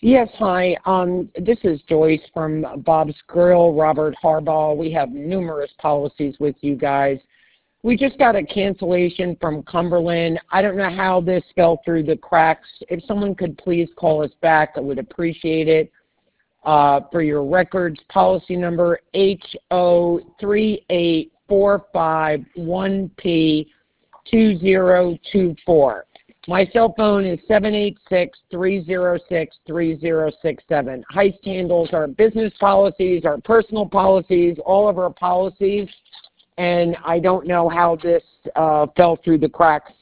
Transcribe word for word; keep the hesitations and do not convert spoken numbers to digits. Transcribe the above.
Yes, hi. Um, this is Joyce from Bob's Grill, Robert Harbaugh. We have numerous policies with you guys. We just got a cancellation from Cumberland. I don't know how this fell through the cracks. If someone could please call us back, I would appreciate it. Uh, for your records, policy number H O three eight four five one P two zero two four. My cell phone is seven eight six, three zero six, three zero six seven. Heist handles our business policies, our personal policies, all of our policies, and I don't know how this uh, fell through the cracks